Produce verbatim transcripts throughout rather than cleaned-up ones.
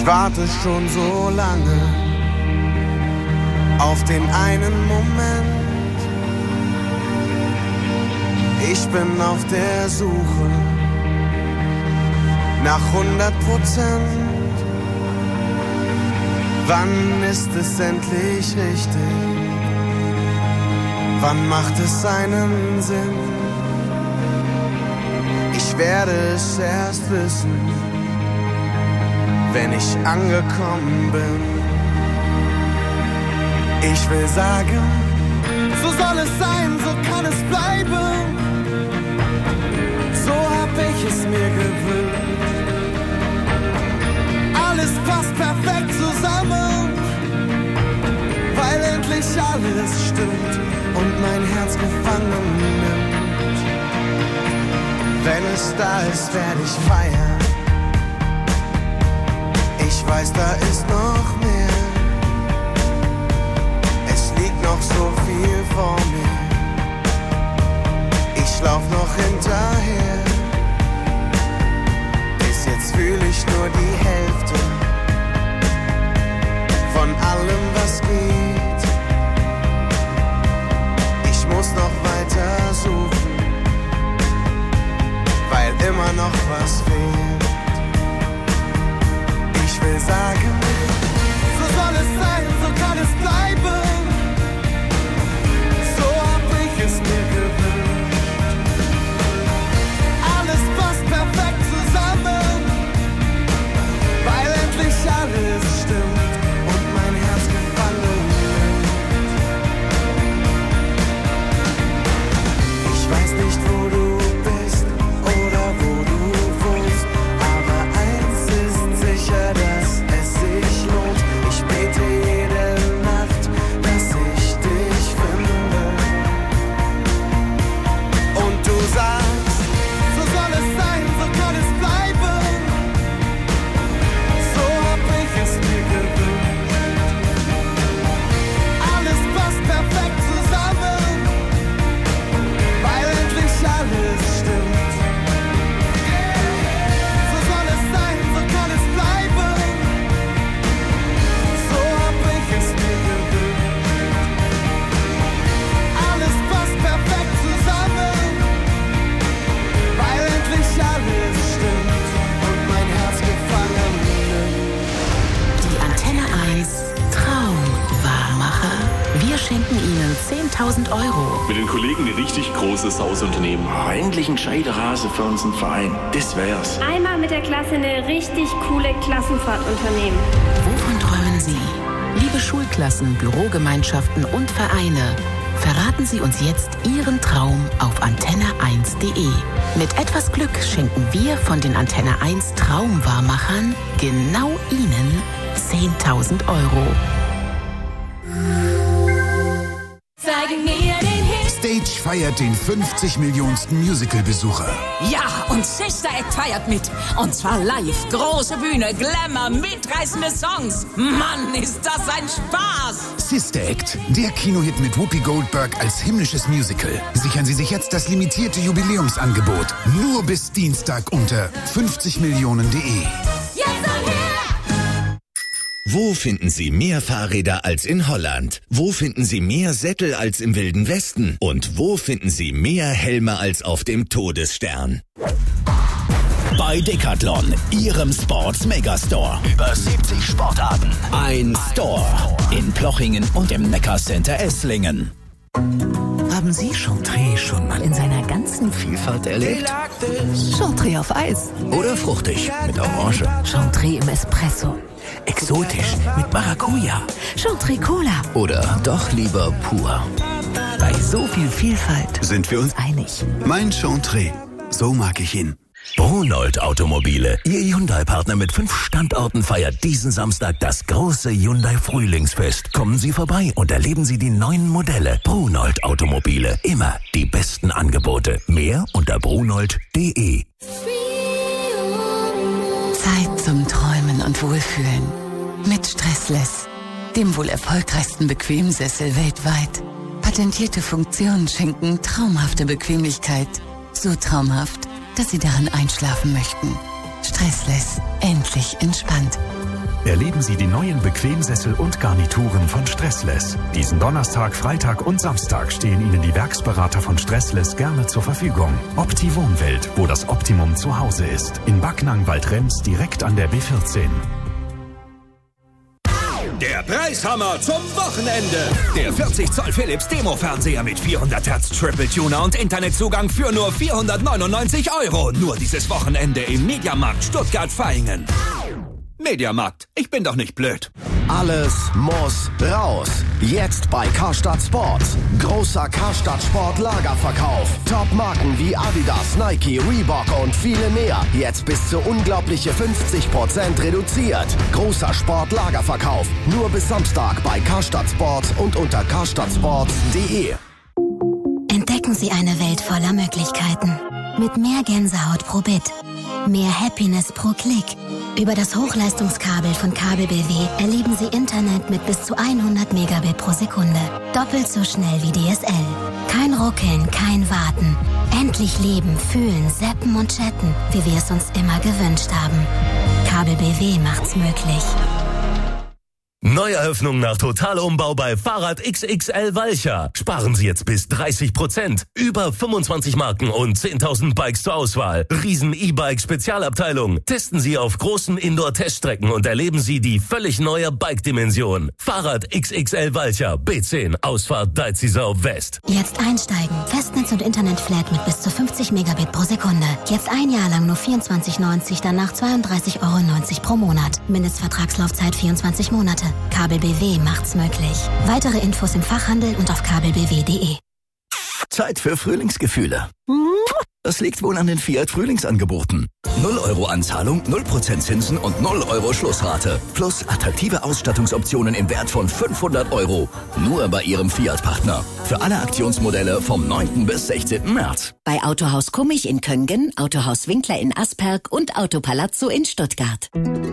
Ich warte schon so lange auf den einen Moment. Ich bin auf der Suche nach hundert Prozent. Wann ist es endlich richtig? Wann macht es einen Sinn? Ich werde es erst wissen, wenn ich angekommen bin. Ich will sagen, so soll es sein, so kann es bleiben. So hab ich es mir gewünscht. Alles passt perfekt zusammen, weil endlich alles stimmt und mein Herz gefangen nimmt. Wenn es da ist, werde ich feiern. Ich weiß, da ist noch mehr. Es liegt noch so viel vor mir. Ich lauf noch hinterher. Bis jetzt fühle ich nur die Hälfte von allem, was geht. Ich muss noch weiter suchen, weil immer noch was fehlt. Ich will sagen, so soll es sein, so kann es bleiben. So hab ich es mir gewünscht. Alles passt perfekt zusammen, weil endlich alles stimmt und mein Herz gefangen nimmt. Ich weiß nicht, wo du bist oder wo du wohnst, aber eins ist sicher, dass es sich lohnt. Ich bete jede Nacht, dass ich dich finde. Und du sagst, so soll es sein, so kann es bleiben. So hab ich es mir gewünscht. Alles passt perfekt zusammen, weil endlich alles stimmt. So soll es sein, so kann es bleiben. So hab ich es mir gewünscht. Alles passt perfekt zusammen, weil endlich alles stimmt und mein Herz gefangen nimmt. Die Antenne eins Traumwahrmacher. Wir schenken Ihnen zehntausend Euro. Mit den Kollegen ein richtig großes Hausunternehmen. Oh, endlich ein gescheiter Hase für unseren Verein. Das wär's. Einmal mit der Klasse eine richtig coole Klassenfahrt unternehmen. Wovon träumen Sie? Liebe Schulklassen, Bürogemeinschaften und Vereine, verraten Sie uns jetzt Ihren Traum auf antenne eins punkt de. Mit etwas Glück schenken wir von den Antenne eins Traumwahrmachern genau Ihnen zehntausend Euro. Zeigen mir den Hit. Stage feiert den fünfzig Millionensten Musical-Besucher. Ja, und Sister Act feiert mit. Und zwar live. Große Bühne, Glamour, mitreißende Songs. Mann, ist das ein Spaß. Sister Act, der Kinohit mit Whoopi Goldberg als himmlisches Musical. Sichern Sie sich jetzt das limitierte Jubiläumsangebot. Nur bis Dienstag unter fünfzig Millionen punkt de. Jetzt und hier. Wo finden Sie mehr Fahrräder als in Holland? Wo finden Sie mehr Sättel als im Wilden Westen? Und wo finden Sie mehr Helme als auf dem Todesstern? Bei Decathlon, Ihrem Sports Megastore. Über siebzig Sportarten. Ein Store in Plochingen und im Neckarcenter Esslingen. Haben Sie Chantre schon mal in seiner ganzen Vielfalt erlebt? Chantre auf Eis. Oder fruchtig mit Orange. Chantre im Espresso. Exotisch mit Maracuja. Chantre Cola. Oder doch lieber pur. Bei so viel Vielfalt Sind wir uns einig. Mein Chantre, so mag ich ihn. Brunold Automobile, Ihr Hyundai-Partner mit fünf Standorten, feiert diesen Samstag das große Hyundai-Frühlingsfest. Kommen Sie vorbei und erleben Sie die neuen Modelle. Brunold Automobile, immer die besten Angebote. Mehr unter brunold punkt de. Zeit zum Träumen und Wohlfühlen. Mit Stressless, dem wohl erfolgreichsten Bequemsessel weltweit. Patentierte Funktionen schenken traumhafte Bequemlichkeit. So traumhaft, dass Sie darin einschlafen möchten. Stressless, endlich entspannt. Mit Stressless. Dem wohl erfolgreichsten Bequemsessel weltweit. Patentierte Funktionen schenken traumhafte Bequemlichkeit. So traumhaft, dass Sie darin einschlafen möchten. Stressless. Endlich entspannt. Stressless. Endlich entspannt. Erleben Sie die neuen Bequemsessel und Garnituren von Stressless. Diesen Donnerstag, Freitag und Samstag stehen Ihnen die Werksberater von Stressless gerne zur Verfügung. Opti Wohnwelt, wo das Optimum zu Hause ist. In Backnang-Waldrems direkt an der B vierzehn. Der Preishammer zum Wochenende. Der vierzig Zoll Philips Demo-Fernseher mit vierhundert Hertz Triple Tuner und Internetzugang für nur vierhundertneunundneunzig Euro. Nur dieses Wochenende im Mediamarkt Stuttgart-Vaihingen. Mediamarkt, ich bin doch nicht blöd. Alles muss raus. Jetzt bei Karstadt Sport. Großer Karstadt Sport Lagerverkauf. Top-Marken wie Adidas, Nike, Reebok und viele mehr. Jetzt bis zu unglaubliche fünfzig Prozent reduziert. Großer Sport Lagerverkauf. Nur bis Samstag bei Karstadt Sport und unter karstadtsport punkt de. Entdecken Sie eine Welt voller Möglichkeiten. Mit mehr Gänsehaut pro Bit. Mehr Happiness pro Klick. Über das Hochleistungskabel von Kabel B W erleben Sie Internet mit bis zu hundert Megabit pro Sekunde. Doppelt so schnell wie D S L. Kein Ruckeln, kein Warten. Endlich leben, fühlen, zappen und chatten, wie wir es uns immer gewünscht haben. Kabel B W macht's möglich. Neueröffnung nach Totalumbau bei Fahrrad X X L Walcher. Sparen Sie jetzt bis dreißig Prozent. Über fünfundzwanzig Marken und zehntausend Bikes zur Auswahl. Riesen E-Bike-Spezialabteilung. Testen Sie auf großen Indoor-Teststrecken und erleben Sie die völlig neue Bike-Dimension. Fahrrad X X L Walcher. B zehn. Ausfahrt Deizisau West. Jetzt einsteigen. Festnetz und Internetflat mit bis zu fünfzig Megabit pro Sekunde. Jetzt ein Jahr lang nur vierundzwanzig neunzig, danach zweiunddreißig Euro neunzig pro Monat. Mindestvertragslaufzeit vierundzwanzig Monate. Kabel B W macht's möglich. Weitere Infos im Fachhandel und auf kabel b w punkt de. Zeit für Frühlingsgefühle. Das liegt wohl an den Fiat Frühlingsangeboten. null Euro Anzahlung, null Prozent Zinsen und null Euro Schlussrate. Plus attraktive Ausstattungsoptionen im Wert von fünfhundert Euro. Nur bei Ihrem Fiat-Partner. Für alle Aktionsmodelle vom neunten bis sechzehnten März. Bei Autohaus Kummich in Köngen, Autohaus Winkler in Asperg und Auto Palazzo in Stuttgart.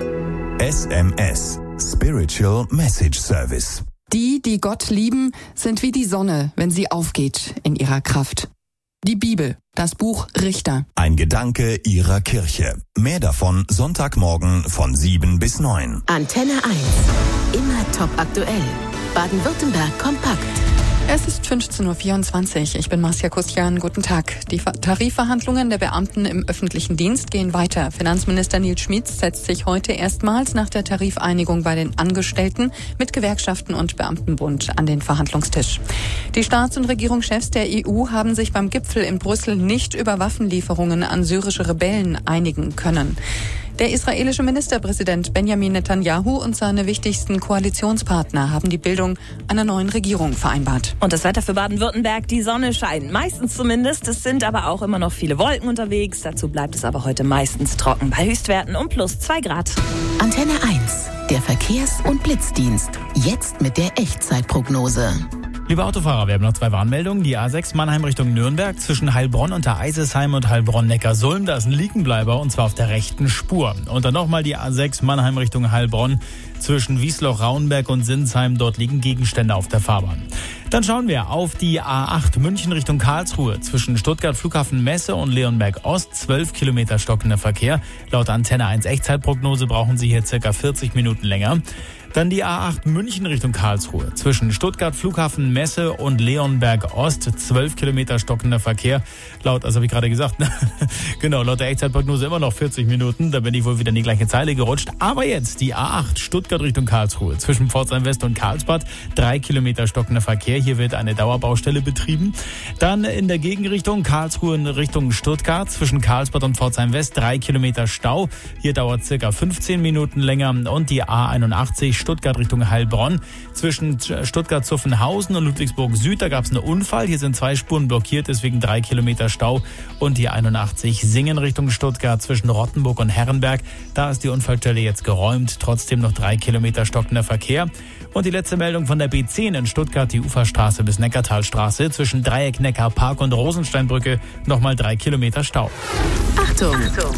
S M S. Spiritual Message Service. Die, die Gott lieben, sind wie die Sonne, wenn sie aufgeht in ihrer Kraft. Die Bibel, das Buch Richter. Ein Gedanke Ihrer Kirche. Mehr davon Sonntagmorgen von sieben bis neun. Antenne eins. Immer top aktuell. Baden-Württemberg kompakt. Es ist fünfzehn Uhr vierundzwanzig. Ich bin Marcia Kustian. Guten Tag. Die Tarifverhandlungen der Beamten im öffentlichen Dienst gehen weiter. Finanzminister Nils Schmid setzt sich heute erstmals nach der Tarifeinigung bei den Angestellten mit Gewerkschaften und Beamtenbund an den Verhandlungstisch. Die Staats- und Regierungschefs der E U haben sich beim Gipfel in Brüssel nicht über Waffenlieferungen an syrische Rebellen einigen können. Der israelische Ministerpräsident Benjamin Netanyahu und seine wichtigsten Koalitionspartner haben die Bildung einer neuen Regierung vereinbart. Und das Wetter für Baden-Württemberg, die Sonne scheint. Meistens zumindest. Es sind aber auch immer noch viele Wolken unterwegs. Dazu bleibt es aber heute meistens trocken bei Höchstwerten um plus zwei Grad. Antenne eins, der Verkehrs- und Blitzdienst. Jetzt mit der Echtzeitprognose. Liebe Autofahrer, wir haben noch zwei Warnmeldungen. Die A sechs Mannheim Richtung Nürnberg zwischen Heilbronn und der Eisesheim und Heilbronn-Neckarsulm. Da ist ein Liegenbleiber und zwar auf der rechten Spur. Und dann nochmal die A sechs Mannheim Richtung Heilbronn zwischen Wiesloch-Raunberg und Sinsheim. Dort liegen Gegenstände auf der Fahrbahn. Dann schauen wir auf die A acht München Richtung Karlsruhe zwischen Stuttgart Flughafen Messe und Leonberg Ost. zwölf Kilometer stockender Verkehr. Laut Antenne eins Echtzeitprognose brauchen Sie hier circa vierzig Minuten länger. Dann die A acht München Richtung Karlsruhe zwischen Stuttgart Flughafen Messe und Leonberg Ost. zwölf Kilometer stockender Verkehr. Laut, also habe ich gerade gesagt, genau, laut der Echtzeitprognose immer noch vierzig Minuten. Da bin ich wohl wieder in die gleiche Zeile gerutscht. Aber jetzt die A acht Stuttgart Richtung Karlsruhe zwischen Pforzheim West und Karlsbad. drei Kilometer stockender Verkehr. Hier wird eine Dauerbaustelle betrieben. Dann in der Gegenrichtung Karlsruhe in Richtung Stuttgart zwischen Karlsbad und Pforzheim West. drei Kilometer Stau. Hier dauert circa fünfzehn Minuten länger. Und die A einundachtzig Stuttgart Richtung Heilbronn zwischen Stuttgart-Zuffenhausen und Ludwigsburg Süd. Da gab es einen Unfall. Hier sind zwei Spuren blockiert, deswegen drei Kilometer Stau. Und die einundachtzig Singen Richtung Stuttgart zwischen Rottenburg und Herrenberg. Da ist die Unfallstelle jetzt geräumt. Trotzdem noch drei Kilometer stockender Verkehr. Und die letzte Meldung von der B zehn in Stuttgart, die Uferstraße bis Neckartalstraße zwischen Dreieck Neckarpark und Rosensteinbrücke. Nochmal drei Kilometer Stau. Achtung! Achtung.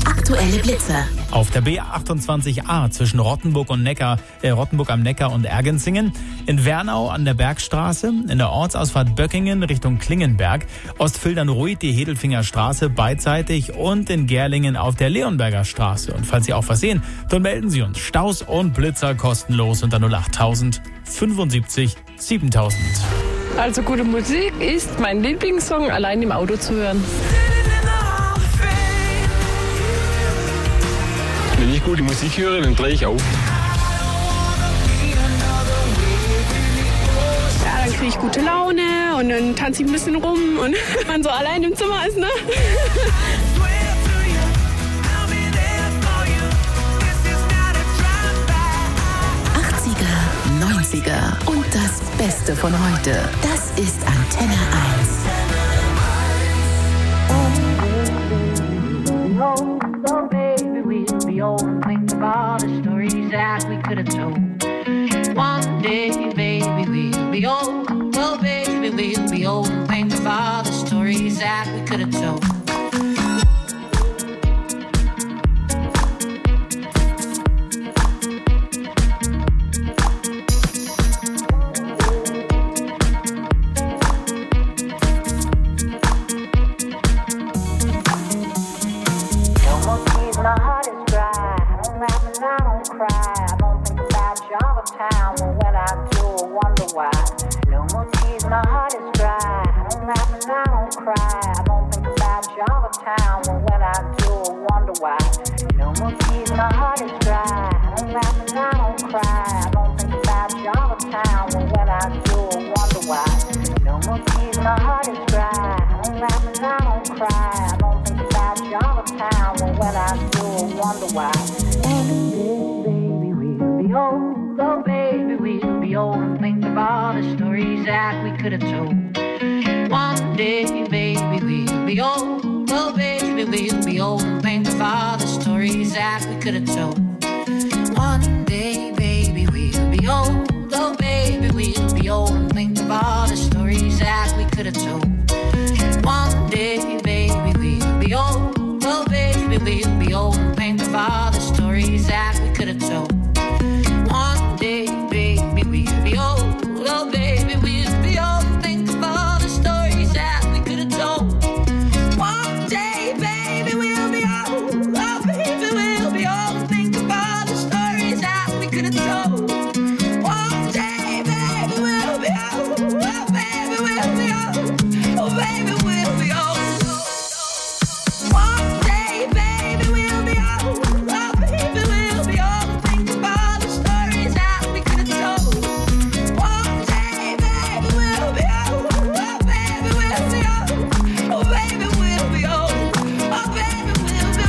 aktuelle Blitzer. Auf der B achtundzwanzig A zwischen Rottenburg und Neckar, äh, Rottenburg am Neckar und Ergenzingen, in Wernau an der Bergstraße, in der Ortsausfahrt Böckingen Richtung Klingenberg, Ostfildern-Ruid die Hedelfinger Straße beidseitig und in Gerlingen auf der Leonberger Straße. Und falls Sie auch was sehen, dann melden Sie uns. Staus und Blitzer kostenlos unter null achttausend fünfundsiebzig siebentausend. Also gute Musik ist mein Lieblingssong, allein im Auto zu hören. Wenn ich gute Musik höre, dann drehe ich auf. Ja, dann kriege ich gute Laune und dann tanze ich ein bisschen rum und wenn man so allein im Zimmer ist, ne? achtziger, neunziger und das Beste von heute. Das ist Antenne eins. Oh, baby, we'll be old and think of all the stories that we could have told. One day, baby, we'll be old. Oh, baby, we'll be old and think of all the stories that we could have told. My heart is dry, I don't laugh and I don't cry. I don't think about you all the time, but when I do, I wonder why. No more tears, my heart is dry, I don't laugh and I don't cry. I don't think about you all the time, but when I do, I wonder why. No more tears, my heart is dry, I don't laugh and I don't cry. I don't think about you all the time, but when I do, I wonder why. No more tears, my heart is dry, I don't laugh and I don't cry. I don't think about you all the time, but when I do, I wonder why. Baby, we'll be old. Oh, baby, we'll be old and think of all the stories that we could have told. One day, baby, we'll be old. Oh, baby, we'll be old and think of all the stories that we could have told. One day, baby, we'll be old. Oh, baby, we'll be old and think of all the stories that we could have told. One day, baby, we'll be old. Oh, baby, we'll be old and think of all the stories that we could have told. One day, baby, we'll be old. Oh, baby, we'll be old and think of all the stories that we could have told. One day, baby, we'll be old. Oh, baby, we'll be old and think of all the stories that we could have told. One day, baby, we'll be old. Oh, baby, we'll be old. Oh, baby, we'll be old. One day, baby, we'll be old. Oh, baby, we'll be old and think of all the stories that we could have told. One day, baby, we'll be old. Oh, baby, we'll be old. Oh, baby, we'll be old. Oh, baby, we'll be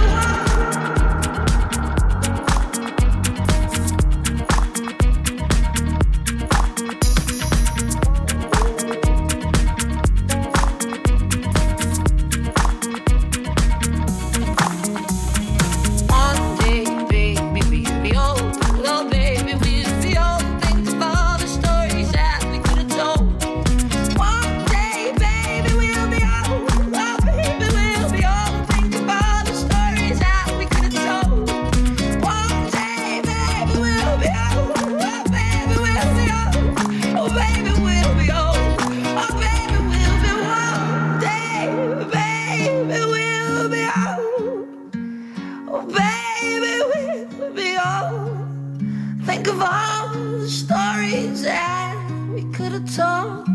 One day, baby, we'll be old. Oh, baby, we'll be old. Think of all the stories that we could have told. One day, baby, we'll be old. Oh, baby, we'll be old. Think of all the stories that we could have told. One day, baby, we'll be old. Oh, baby, we'll be old. Oh, baby, we'll be old. Oh, baby, we'll be one day, baby, we'll be old. Oh, baby, we'll be old. Think of all the stories that we could have told.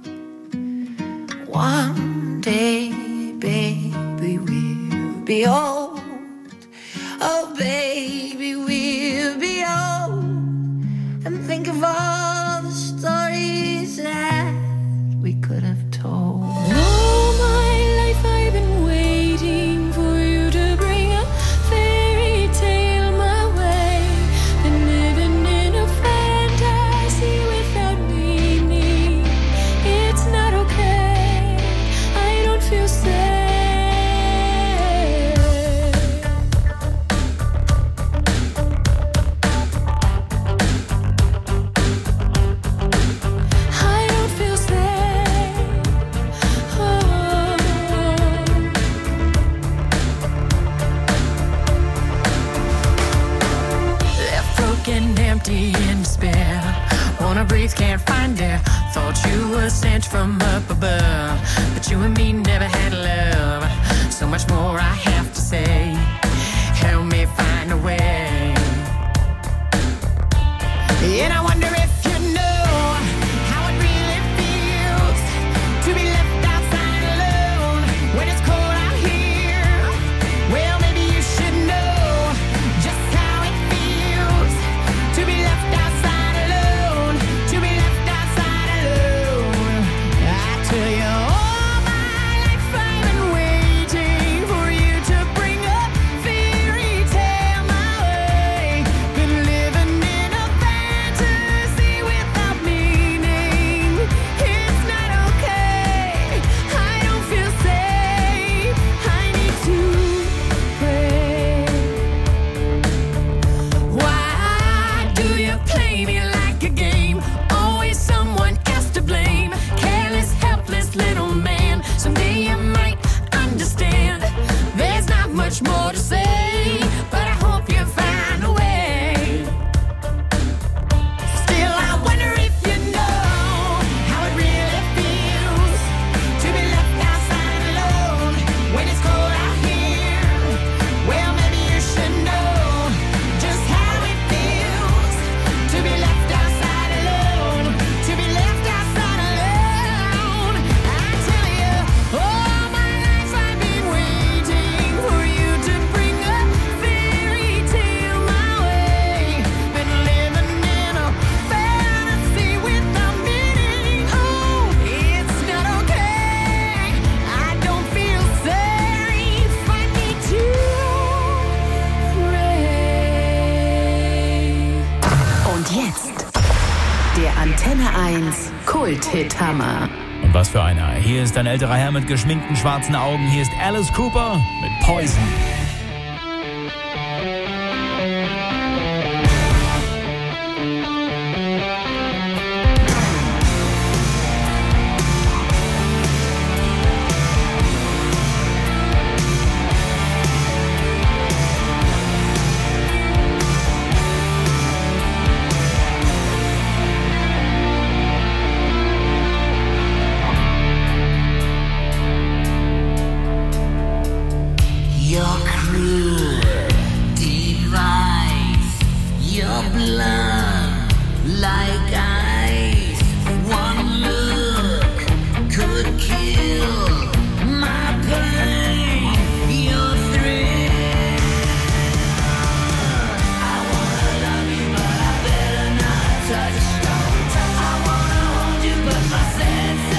One day, baby, we'll be old. Oh, baby, we'll be old. And think of all the stories that we could have told. All my life I've been waiting for you to bring a fairy tale my way. Been living in a fantasy without meaning. It's not okay. I don't feel safe. I don't feel safe. Wanna breathe, can't find it. Thought you were sent from up above, but you and me never had love. So much more I have to say. Help me find a way. And I wonder if you know how it really feels to be left outside alone when it's cold out here. Well, maybe you should know just how it feels to be left outside alone, to be left outside alone. I tell you, all my life I've been waiting for you to bring a fairy tale my way. Been living in a fantasy without meaning. It's not okay. I don't feel safe. I need to pray. Why do you play me like a game? Always someone else to blame. Careless, helpless little man. Someday you might understand. There's not much more to say, but I hope you find a way. Still, I wonder if you know how it really feels to be left outside alone when it's cold out here. Well, maybe you should know just how it feels to be left outside alone, to be left outside alone. I tell you, all my life I've been waiting for you to bring a fairy tale my way. Been living in a fantasy without meaning. Oh, it's not okay. I don't feel safe. I need to pray. Und jetzt der Antenne eins Kult-Hit-Hammer. Und was für einer. Hier ist ein älterer Herr mit geschminkten schwarzen Augen. Hier ist Alice Cooper mit Poison. Your cruel device, your blood like ice. One look could kill my pain, your thrill. I wanna love you, but I better not touch. I wanna hold you, but my senses